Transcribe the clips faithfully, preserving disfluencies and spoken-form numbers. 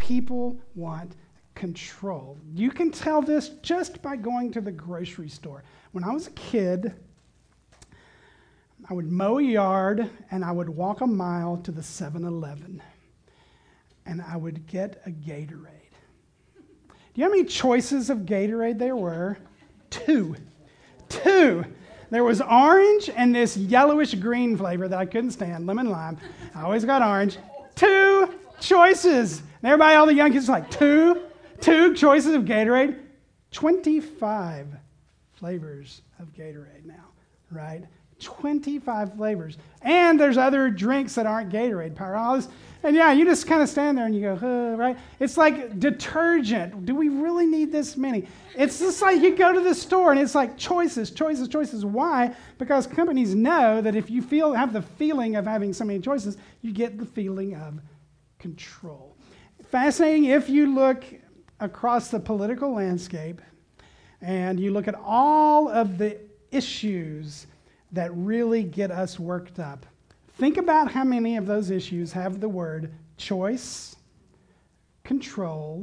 People want control. You can tell this just by going to the grocery store. When I was a kid, I would mow a yard and I would walk a mile to the seven eleven and I would get a Gatorade. Do you know how many choices of Gatorade there were? Two. Two. There was orange and this yellowish green flavor that I couldn't stand, lemon lime. I always got orange. Two choices. And everybody, all the young kids, like, two? Two choices of Gatorade? twenty-five flavors of Gatorade now, right? twenty-five flavors. And there's other drinks that aren't Gatorade, Powerhouse. And yeah, you just kind of stand there and you go, huh, right? It's like detergent. Do we really need this many? It's just like you go to the store and it's like choices, choices, choices. Why? Because companies know that if you feel have the feeling of having so many choices, you get the feeling of control. Fascinating if you look across the political landscape and you look at all of the issues that really get us worked up. Think about how many of those issues have the word choice, control,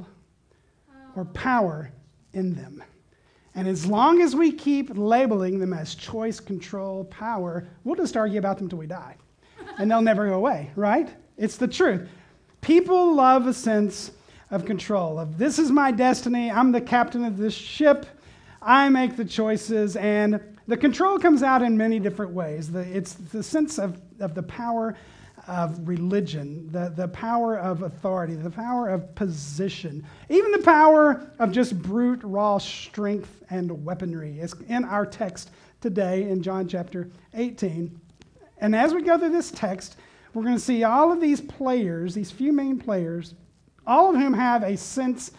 or power in them. And as long as we keep labeling them as choice, control, power, we'll just argue about them until we die. And they'll never go away, right? It's the truth. People love a sense of control, of this is my destiny, I'm the captain of this ship, I make the choices, and the control comes out in many different ways. The, it's the sense of, of the power of religion, the, the power of authority, the power of position, even the power of just brute, raw strength and weaponry. It's in our text today in John chapter eighteen. And as we go through this text, we're going to see all of these players, these few main players, all of whom have a sense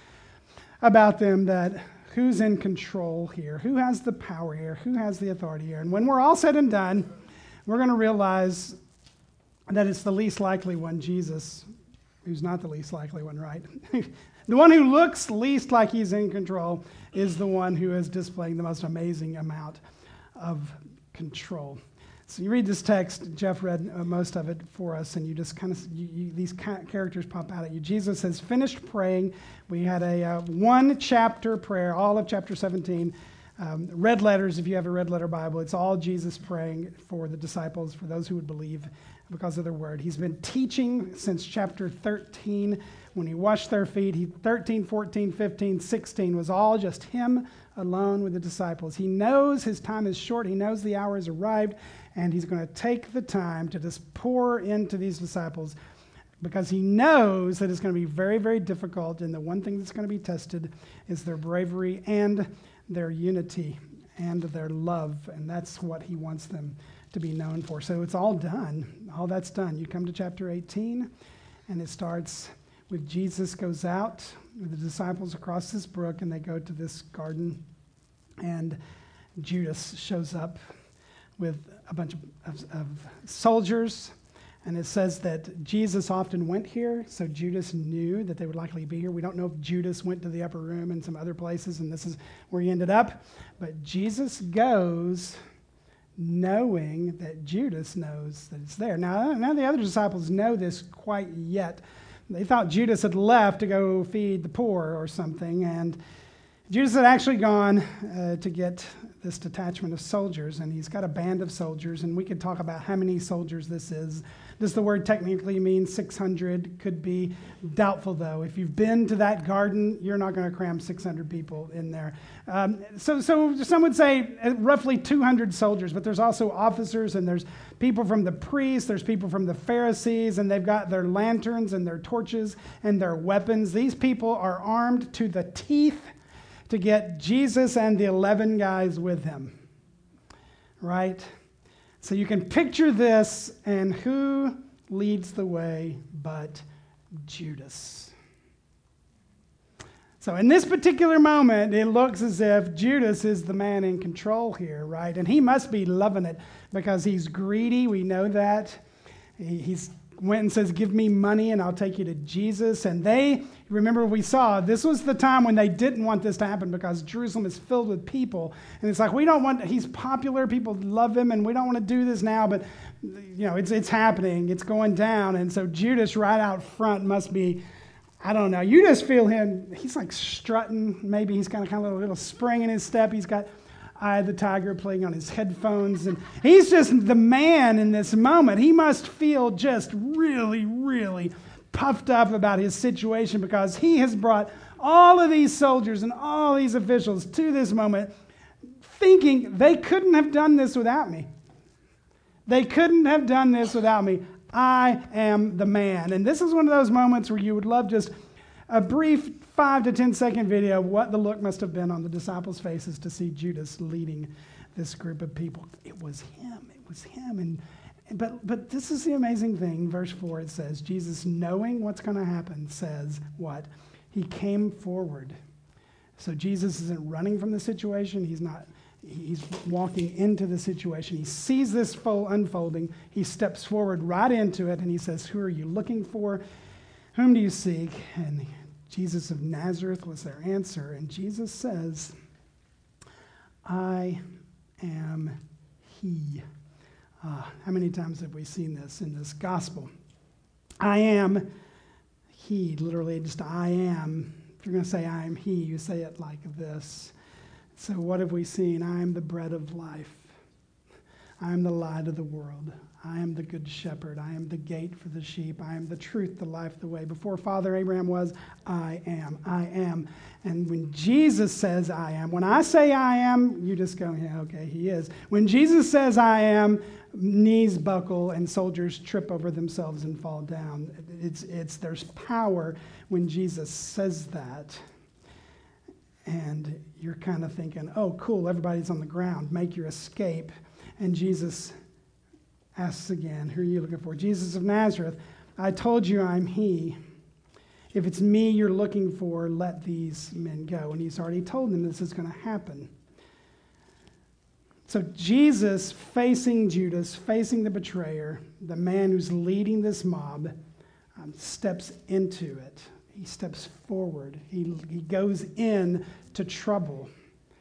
about them that who's in control here? Who has the power here? Who has the authority here? And when we're all said and done, we're going to realize that it's the least likely one, Jesus, who's not the least likely one, right? The one who looks least like he's in control is the one who is displaying the most amazing amount of control. So you read this text, Jeff read uh, most of it for us, and you just kind of, you, you, these ca- characters pop out at you. Jesus has finished praying. We had a uh, one chapter prayer, all of chapter seventeen. Um, red letters, if you have a red letter Bible, it's all Jesus praying for the disciples, for those who would believe because of their word. He's been teaching since chapter thirteen when he washed their feet. He thirteen, fourteen, fifteen, sixteen was all just him alone with the disciples. He knows his time is short. He knows the hour has arrived, and he's going to take the time to just pour into these disciples because he knows that it's going to be very, very difficult, and the one thing that's going to be tested is their bravery and their unity and their love, and that's what he wants them to be known for. So it's all done. All that's done. You come to chapter eighteen, and it starts with Jesus goes out with the disciples across this brook, and they go to this garden, and Judas shows up with a bunch of, of, of soldiers, and it says that Jesus often went here, so Judas knew that they would likely be here. We don't know if Judas went to the upper room and some other places, and this is where he ended up, but Jesus goes knowing that Judas knows that it's there. Now, none of the other disciples know this quite yet. They thought Judas had left to go feed the poor or something, and Judas had actually gone uh, to get this detachment of soldiers, and he's got a band of soldiers, and we could talk about how many soldiers this is. Does the word technically mean six hundred? Could be doubtful, though. If you've been to that garden, you're not going to cram six hundred people in there. Um, so, so some would say uh, roughly two hundred soldiers, but there's also officers, and there's people from the priests, there's people from the Pharisees, and they've got their lanterns and their torches and their weapons. These people are armed to the teeth to get Jesus and the eleven guys with him, right? So you can picture this, and who leads the way but Judas? So in this particular moment, it looks as if Judas is the man in control here, right? And he must be loving it because he's greedy. We know that. He, he's went and says, give me money and I'll take you to Jesus. And they, remember we saw, this was the time when they didn't want this to happen because Jerusalem is filled with people. And it's like, we don't want, he's popular, people love him, and we don't want to do this now, but you know, it's it's happening, it's going down. And so Judas right out front must be I don't know. You just feel him. He's like strutting. Maybe he's got kind of a little spring in his step. He's got Eye of the Tiger playing on his headphones. And he's just the man in this moment. He must feel just really, really puffed up about his situation because he has brought all of these soldiers and all these officials to this moment thinking they couldn't have done this without me. They couldn't have done this without me. I am the man. And this is one of those moments where you would love just a brief five to ten second video of what the look must have been on the disciples' faces to see Judas leading this group of people. It was him. It was him. And but but this is the amazing thing. Verse four, it says, Jesus, knowing what's going to happen, says what? He came forward. So Jesus isn't running from the situation. He's not. He's walking into the situation. He sees this full unfolding. He steps forward right into it, and he says, who are you looking for? Whom do you seek? And Jesus of Nazareth was their answer. And Jesus says, I am he. Uh, how many times have we seen this in this gospel? I am he, literally just I am. If you're going to say I am he, you say it like this. So what have we seen? I am the bread of life. I am the light of the world. I am the good shepherd. I am the gate for the sheep. I am the truth, the life, the way. Before Father Abraham was, I am. I am. And when Jesus says I am, when I say I am, you just go, yeah, okay, he is. When Jesus says I am, knees buckle and soldiers trip over themselves and fall down. It's, it's, there's power when Jesus says that. And you're kind of thinking, oh, cool, everybody's on the ground. Make your escape. And Jesus asks again, who are you looking for? Jesus of Nazareth, I told you I'm he. If it's me you're looking for, let these men go. And he's already told them this is going to happen. So Jesus facing Judas, facing the betrayer, the man who's leading this mob, um, steps into it. He steps forward. He, he goes in to trouble,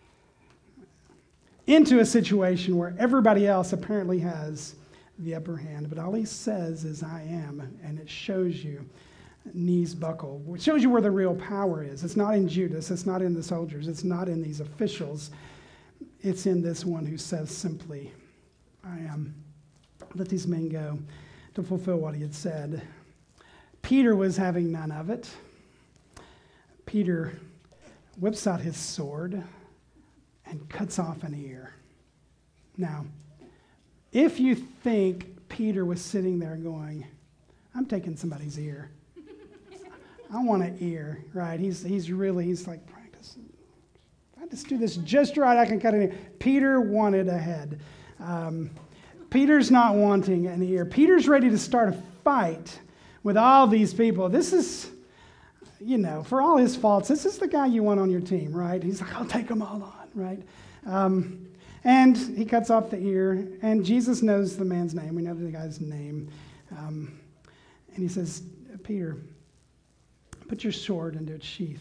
into a situation where everybody else apparently has the upper hand. But all he says is, I am, and it shows you knees buckle. It shows you where the real power is. It's not in Judas. It's not in the soldiers. It's not in these officials. It's in this one who says simply, I am. Let these men go, to fulfill what he had said. Peter was having none of it. Peter whips out his sword and cuts off an ear. Now, if you think Peter was sitting there going, I'm taking somebody's ear. I want an ear, right? He's he's really, he's like, practice. If I just do this just right, I can cut an ear. Peter wanted a head. Um, Peter's not wanting an ear. Peter's ready to start a fight with all these people. This is, you know, for all his faults, this is the guy you want on your team, right? He's like, I'll take them all on, right? Um, and he cuts off the ear, and Jesus knows the man's name. We know the guy's name. Um, and he says, Peter, put your sword into its sheath.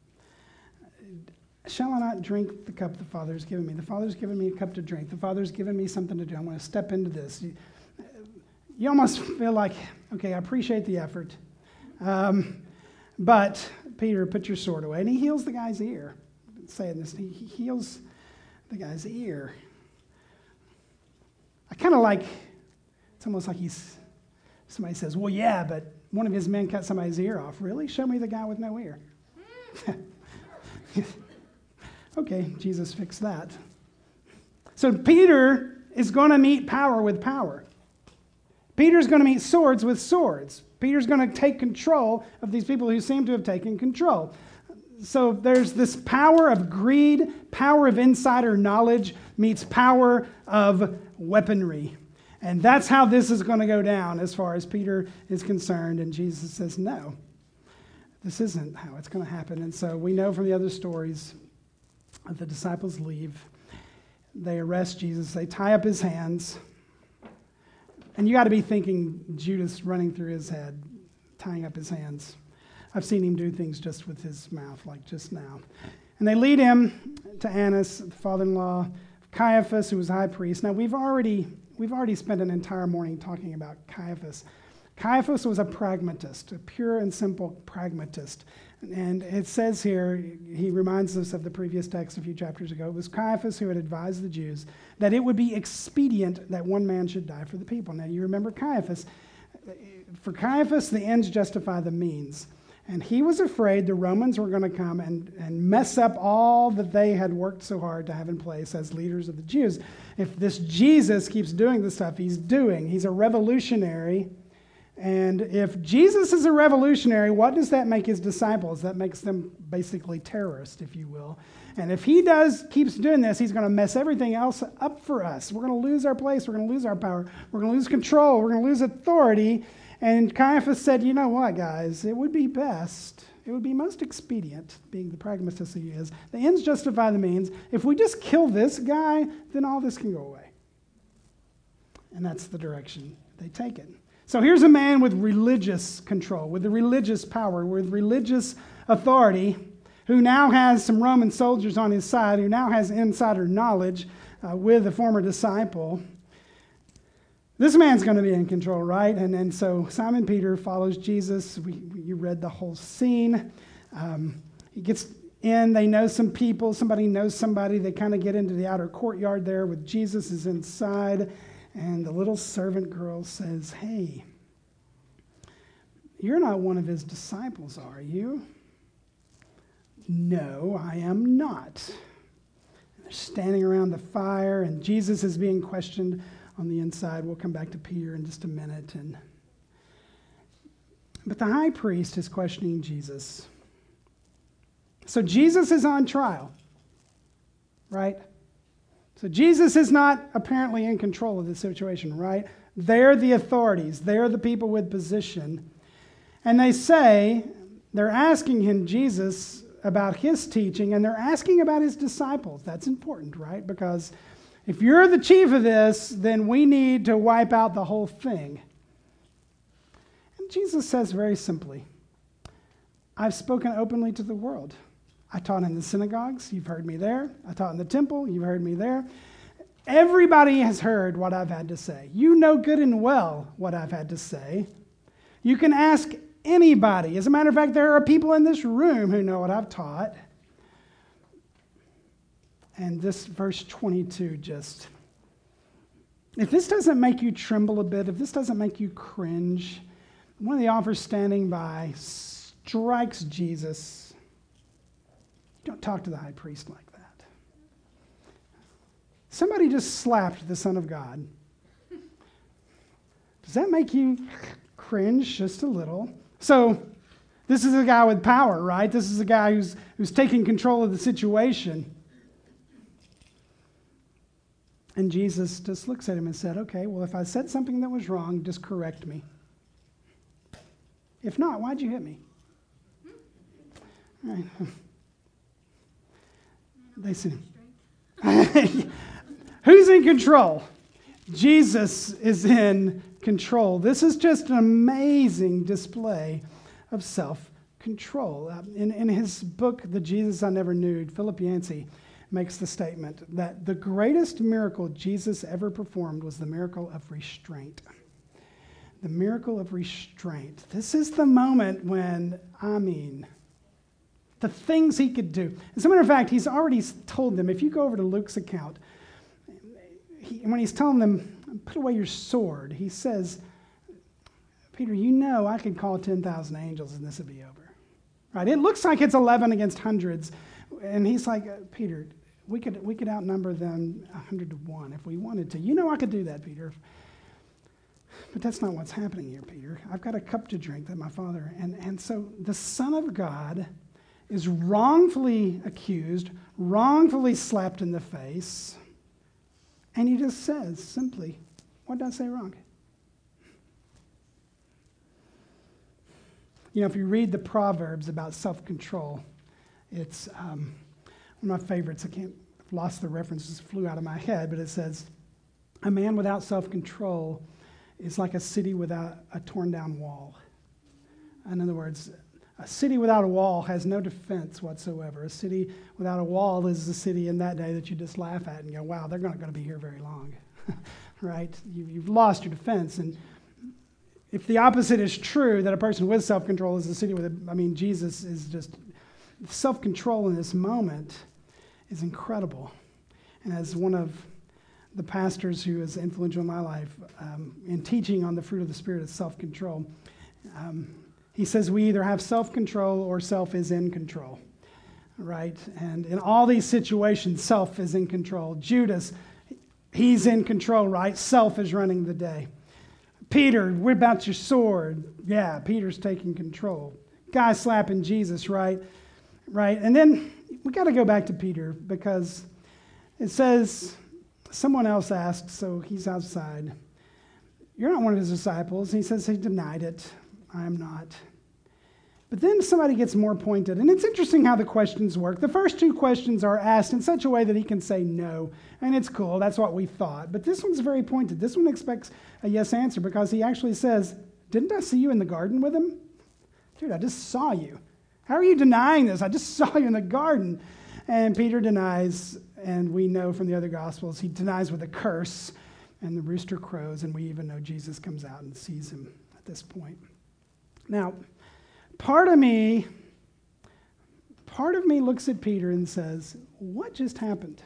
Shall I not drink the cup the Father's given me? The Father's given me a cup to drink. The Father's given me something to do. I'm going to step into this. You, you almost feel like, okay, I appreciate the effort. Um, but Peter, put your sword away. And he heals the guy's ear. I'm saying this, he heals the guy's ear. I kind of like, it's almost like he's, somebody says, well, yeah, but one of his men cut somebody's ear off. Really? Show me the guy with no ear. Okay, Jesus fixed that. So Peter is going to meet power with power. Peter's going to meet swords with swords. Peter's going to take control of these people who seem to have taken control. So there's this power of greed, power of insider knowledge meets power of weaponry. And that's how this is going to go down as far as Peter is concerned. And Jesus says, no, this isn't how it's going to happen. And so we know from the other stories that the disciples leave. They arrest Jesus. They tie up his hands. And you got to be thinking Judas running through his head, tying up his hands. I've seen him do things just with his mouth, like just now. And they lead him to Annas, the father-in-law of Caiaphas, who was high priest. Now, we've already we've already spent an entire morning talking about Caiaphas. Caiaphas was a pragmatist, a pure and simple pragmatist. And it says here, he reminds us of the previous text a few chapters ago, it was Caiaphas who had advised the Jews that it would be expedient that one man should die for the people. Now you remember Caiaphas. For Caiaphas, the ends justify the means. And he was afraid the Romans were going to come and, and mess up all that they had worked so hard to have in place as leaders of the Jews. If this Jesus keeps doing the stuff he's doing, he's a revolutionary. And if Jesus is a revolutionary, what does that make his disciples? That makes them basically terrorists, if you will. And if he does keeps doing this, he's going to mess everything else up for us. We're going to lose our place. We're going to lose our power. We're going to lose control. We're going to lose authority. And Caiaphas said, you know what, guys? It would be best, it would be most expedient, being the pragmatist he is, the ends justify the means. If we just kill this guy, then all this can go away. And that's the direction they take it. So here's a man with religious control, with the religious power, with religious authority, who now has some Roman soldiers on his side, who now has insider knowledge uh, with a former disciple. This man's going to be in control, right? And, and so Simon Peter follows Jesus. We, you read the whole scene. Um, he gets in. They know some people. Somebody knows somebody. They kind of get into the outer courtyard there with Jesus is inside. And the little servant girl says, hey, you're not one of his disciples, are you? No, I am not. They're standing around the fire, and Jesus is being questioned on the inside. We'll come back to Peter in just a minute. And but the high priest is questioning Jesus. So Jesus is on trial, right? So Jesus is not apparently in control of the situation, right? They're the authorities. They're the people with position. And they say, they're asking him, Jesus, about his teaching, and they're asking about his disciples. That's important, right? Because if you're the chief of this, then we need to wipe out the whole thing. And Jesus says very simply, I've spoken openly to the world. I taught in the synagogues, you've heard me there. I taught in the temple, you've heard me there. Everybody has heard what I've had to say. You know good and well what I've had to say. You can ask anybody. As a matter of fact, there are people in this room who know what I've taught. And this verse twenty-two just, if this doesn't make you tremble a bit, if this doesn't make you cringe, one of the offers standing by strikes Jesus. You don't talk to the high priest like that. Somebody just slapped the Son of God. Does that make you cringe just a little? So this is a guy with power, right? This is a guy who's who's taking control of the situation. And Jesus just looks at him and said, okay, well, if I said something that was wrong, just correct me. If not, why'd you hit me? All right. They see. Who's in control? Jesus is in control. This is just an amazing display of self-control. Uh, in, in his book, The Jesus I Never Knew, Philip Yancey makes the statement that the greatest miracle Jesus ever performed was the miracle of restraint. The miracle of restraint. This is the moment when, I mean, the things he could do. As a matter of fact, he's already told them, if you go over to Luke's account, he, when he's telling them, put away your sword, he says, Peter, you know I could call ten thousand angels and this would be over. Right? It looks like it's eleven against hundreds. And he's like, Peter, we could we could outnumber them one hundred to one if we wanted to. You know I could do that, Peter. But that's not what's happening here, Peter. I've got a cup to drink that my father... And, and so the Son of God is wrongfully accused, wrongfully slapped in the face, and he just says simply, what did I say wrong? You know, if you read the Proverbs about self-control, it's um, one of my favorites. I can't, I've lost the references, flew out of my head, but it says, a man without self-control is like a city without a torn down wall. In other words, a city without a wall has no defense whatsoever. A city without a wall is a city in that day that you just laugh at and go, wow, they're not going to be here very long, right? You, you've lost your defense. And if the opposite is true, that a person with self-control is a city with, a, I mean, Jesus is just, self-control in this moment is incredible. And as one of the pastors who is influential in my life um, in teaching on the fruit of the Spirit is self-control, um, he says we either have self-control or self is in control, right? And in all these situations, self is in control. Judas, he's in control, right? Self is running the day. Peter, what about your sword? Yeah, Peter's taking control. Guy slapping Jesus, right? Right. And then we got to go back to Peter because it says, someone else asked, so he's outside, you're not one of his disciples. He says he denied it. I am not. But then somebody gets more pointed. And it's interesting how the questions work. The first two questions are asked in such a way that he can say no. And it's cool. That's what we thought. But this one's very pointed. This one expects a yes answer because he actually says, didn't I see you in the garden with him? Dude, I just saw you. How are you denying this? I just saw you in the garden. And Peter denies, and we know from the other Gospels, he denies with a curse, and the rooster crows, and we even know Jesus comes out and sees him at this point. Now, part of me, part of me looks at Peter and says, what just happened?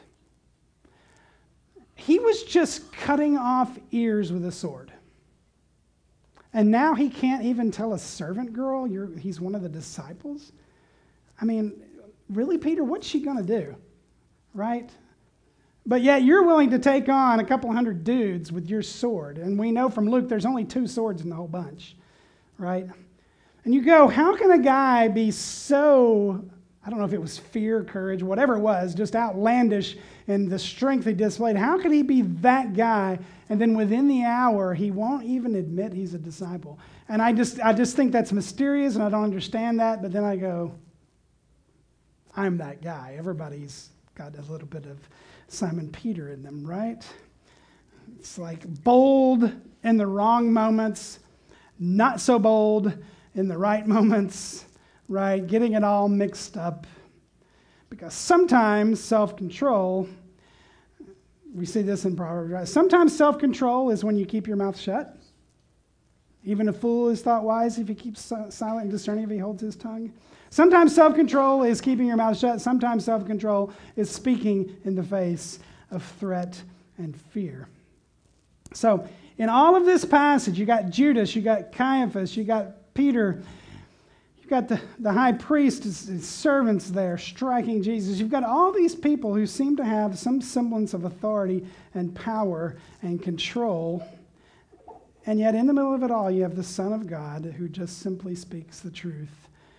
He was just cutting off ears with a sword. And now he can't even tell a servant girl you're, he's one of the disciples? I mean, really, Peter, what's she going to do? Right? But yet you're willing to take on a couple hundred dudes with your sword. And we know from Luke there's only two swords in the whole bunch. Right? And you go, how can a guy be so, I don't know if it was fear, courage, whatever it was, just outlandish in the strength he displayed. How could he be that guy? And then within the hour, he won't even admit he's a disciple. And I just I just think that's mysterious, and I don't understand that. But then I go, I'm that guy. Everybody's got a little bit of Simon Peter in them, right? It's like bold in the wrong moments, not so bold in the right moments, right? Getting it all mixed up. Because sometimes self-control, we see this in Proverbs, right? Sometimes self-control is when you keep your mouth shut. Even a fool is thought wise if he keeps silent and discerning if he holds his tongue. Sometimes self-control is keeping your mouth shut. Sometimes self-control is speaking in the face of threat and fear. So in all of this passage, you got Judas, you got Caiaphas, you got Peter, you've got the, the high priest, his, his servants there striking Jesus. You've got all these people who seem to have some semblance of authority and power and control. And yet in the middle of it all, you have the Son of God who just simply speaks the truth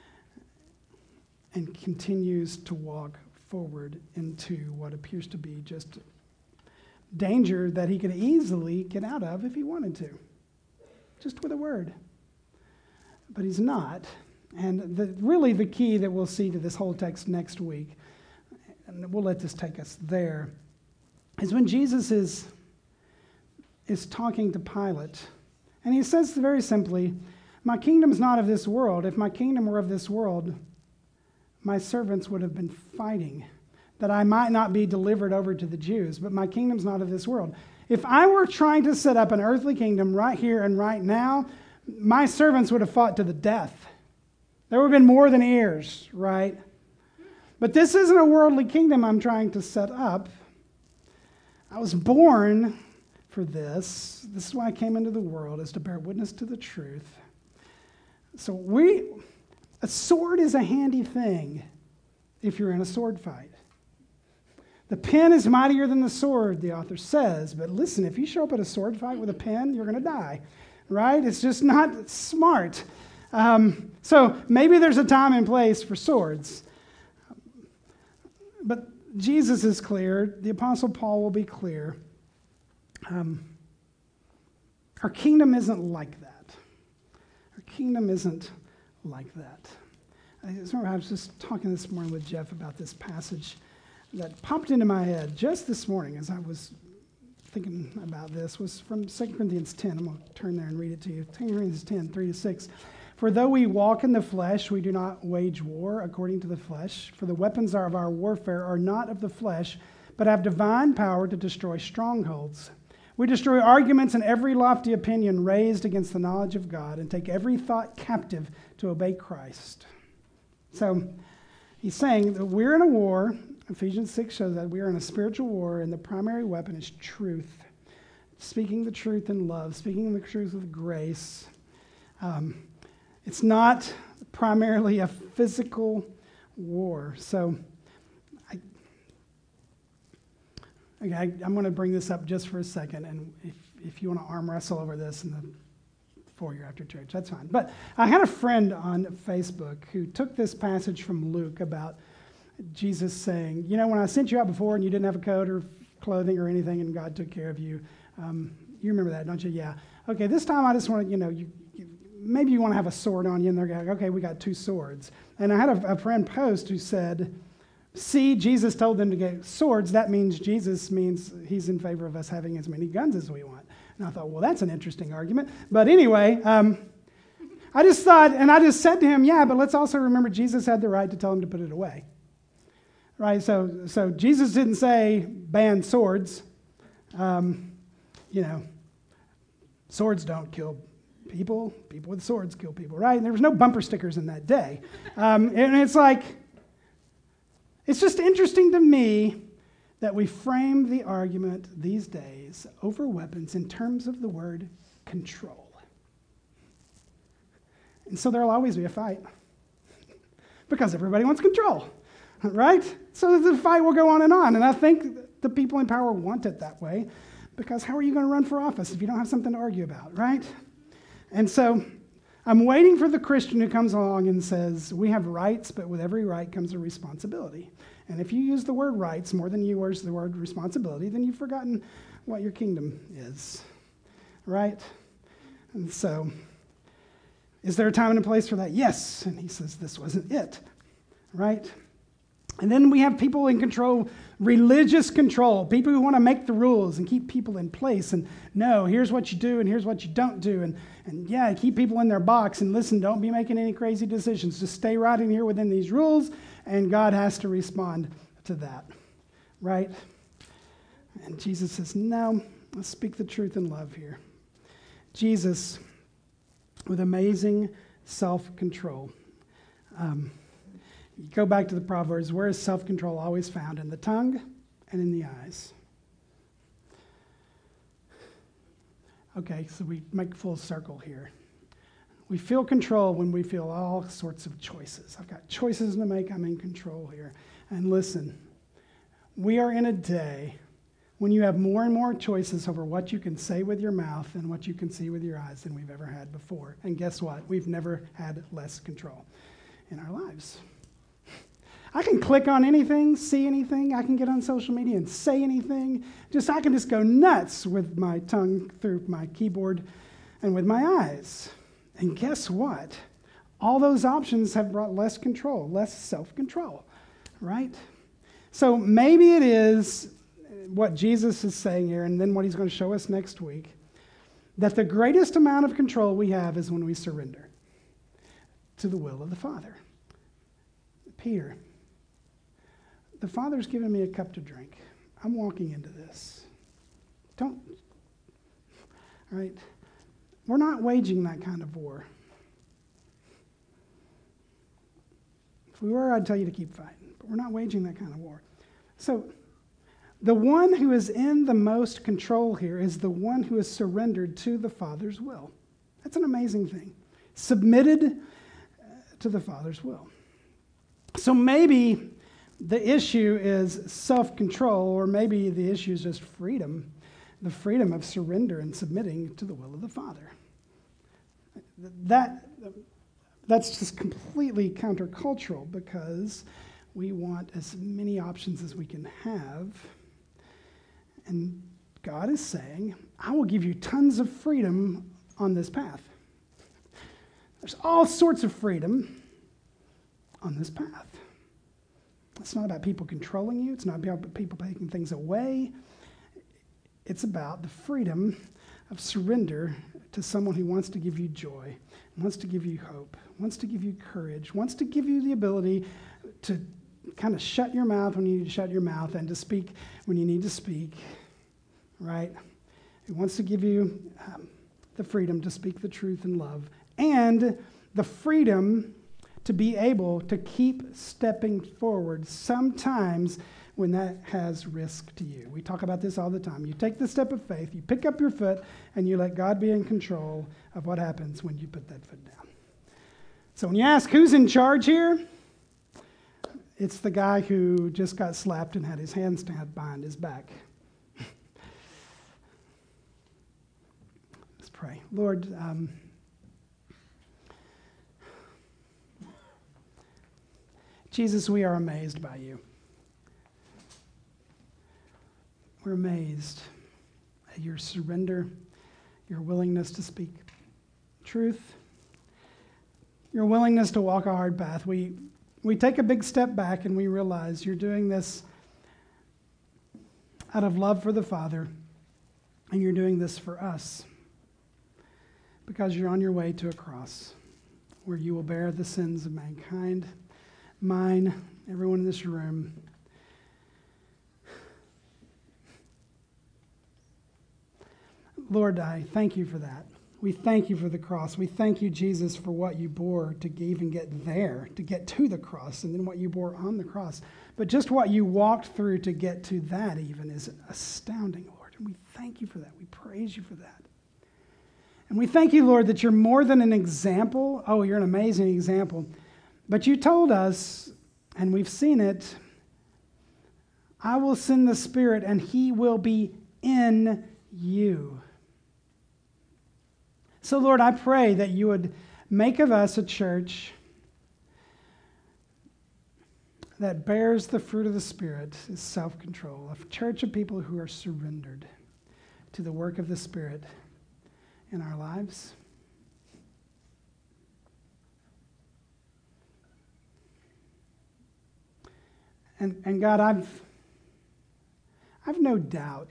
and continues to walk forward into what appears to be just danger that he could easily get out of if he wanted to, just with a word. But he's not. And the, really the key that we'll see to this whole text next week, and we'll let this take us there, is when Jesus is, is talking to Pilate. And he says very simply, my kingdom is not of this world. If my kingdom were of this world, my servants would have been fighting that I might not be delivered over to the Jews, but my kingdom's not of this world. If I were trying to set up an earthly kingdom right here and right now, my servants would have fought to the death. There would have been more than ears, right? But this isn't a worldly kingdom I'm trying to set up. I was born for this. This is why I came into the world, is to bear witness to the truth. So we, a sword is a handy thing if you're in a sword fight. The pen is mightier than the sword, the author says. But listen, if you show up at a sword fight with a pen, you're going to die, right? It's just not smart. Um, so maybe there's a time and place for swords. But Jesus is clear. The Apostle Paul will be clear. Um, our kingdom isn't like that. Our kingdom isn't like that. I, just remember I was just talking this morning with Jeff about this passage that popped into my head just this morning as I was thinking about this. Was from Second Corinthians ten. I'm going to turn there and read it to you. Second Corinthians ten, three to six. For though we walk in the flesh, we do not wage war according to the flesh. For the weapons of our warfare are not of the flesh, but have divine power to destroy strongholds. We destroy arguments and every lofty opinion raised against the knowledge of God and take every thought captive to obey Christ. So he's saying that we're in a war. Ephesians six shows that we are in a spiritual war, and the primary weapon is truth. Speaking the truth in love, speaking the truth with grace. Um, it's not primarily a physical war. So I, okay, I'm going to bring this up just for a second, and if, if you want to arm wrestle over this in the foyer after church, that's fine. But I had a friend on Facebook who took this passage from Luke about Jesus saying, you know, when I sent you out before and you didn't have a coat or clothing or anything and God took care of you, um, you remember that, don't you? Yeah. Okay, this time I just want to, you know, you, you maybe you want to have a sword on you, and they're like, okay, we got two swords. And I had a, a friend post who said, see, Jesus told them to get swords. That means Jesus means he's in favor of us having as many guns as we want. And I thought, well, that's an interesting argument. But anyway, um, I just thought, and I just said to him, yeah, but let's also remember Jesus had the right to tell him to put it away. Right? So, so Jesus didn't say ban swords. Um, you know, swords don't kill people. People with swords kill people, right? And there was no bumper stickers in that day. Um, and it's like, it's just interesting to me that we frame the argument these days over weapons in terms of the word control. And so there'll always be a fight because everybody wants control, right? So the fight will go on and on. And I think the people in power want it that way, because how are you going to run for office if you don't have something to argue about, right? And so I'm waiting for the Christian who comes along and says, we have rights, but with every right comes a responsibility. And if you use the word rights more than you use the word responsibility, then you've forgotten what your kingdom is, right? And so, is there a time and a place for that? Yes. And he says this wasn't it, right? And then we have people in control, religious control, people who want to make the rules and keep people in place. And no, here's what you do and here's what you don't do. And, and yeah, keep people in their box and listen, don't be making any crazy decisions. Just stay right in here within these rules, and God has to respond to that, right? And Jesus says, no, let's speak the truth in love here. Jesus, with amazing self-control. Um, You go back to the Proverbs, where is self-control always found? In the tongue and in the eyes. Okay, so we make full circle here. We feel control when we feel all sorts of choices. I've got choices to make, I'm in control here. And listen, we are in a day when you have more and more choices over what you can say with your mouth and what you can see with your eyes than we've ever had before. And guess what? We've never had less control in our lives. I can click on anything, see anything. I can get on social media and say anything. Just I can just go nuts with my tongue through my keyboard and with my eyes. And guess what? All those options have brought less control, less self-control, right? So maybe it is what Jesus is saying here, and then what he's going to show us next week, that the greatest amount of control we have is when we surrender to the will of the Father. Peter, the Father's given me a cup to drink. I'm walking into this. Don't, right? We're not waging that kind of war. If we were, I'd tell you to keep fighting, but we're not waging that kind of war. So the one who is in the most control here is the one who is surrendered to the Father's will. That's an amazing thing. Submitted to the Father's will. So maybe the issue is self-control, or maybe the issue is just freedom, the freedom of surrender and submitting to the will of the Father. That, that's just completely countercultural, because we want as many options as we can have. And God is saying, I will give you tons of freedom on this path. There's all sorts of freedom on this path. It's not about people controlling you. It's not about people taking things away. It's about the freedom of surrender to someone who wants to give you joy, wants to give you hope, wants to give you courage, wants to give you the ability to kind of shut your mouth when you need to shut your mouth and to speak when you need to speak, right? He wants to give you um, the freedom to speak the truth in love and the freedom to be able to keep stepping forward sometimes when that has risk to you. We talk about this all the time. You take the step of faith, you pick up your foot, and you let God be in control of what happens when you put that foot down. So when you ask who's in charge here, it's the guy who just got slapped and had his hands tied behind his back. Let's pray. Lord, um, Jesus, we are amazed by you. We're amazed at your surrender, your willingness to speak truth, your willingness to walk a hard path. We we take a big step back and we realize you're doing this out of love for the Father, and you're doing this for us because you're on your way to a cross where you will bear the sins of mankind, mine, everyone in this room. Lord, I thank you for that. We thank you for the cross. We thank you, Jesus, for what you bore to even get there, to get to the cross, and then what you bore on the cross. But just what you walked through to get to that even is astounding, Lord. And we thank you for that. We praise you for that. And we thank you, Lord, that you're more than an example. Oh, you're an amazing example. But you told us, and we've seen it, I will send the Spirit, and he will be in you. So, Lord, I pray that you would make of us a church that bears the fruit of the Spirit, is self-control, a church of people who are surrendered to the work of the Spirit in our lives. And, and God, I've, I've no doubt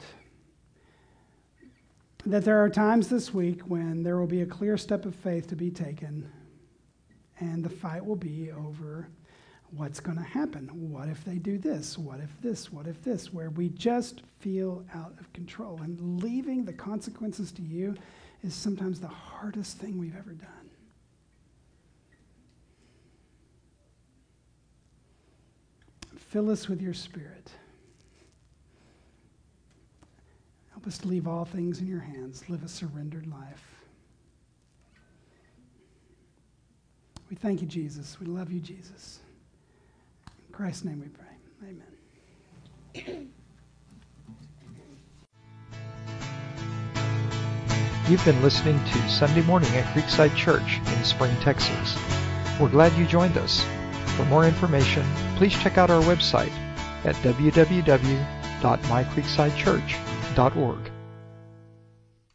that there are times this week when there will be a clear step of faith to be taken, and the fight will be over what's going to happen. What if they do this? What if this? What if this? Where we just feel out of control. And leaving the consequences to you is sometimes the hardest thing we've ever done. Fill us with your Spirit. Help us to leave all things in your hands, live a surrendered life. We thank you, Jesus. We love you, Jesus. In Christ's name we pray. Amen. You've been listening to Sunday Morning at Creekside Church in Spring, Texas. We're glad you joined us. For more information, please check out our website at w w w dot my creekside church dot org.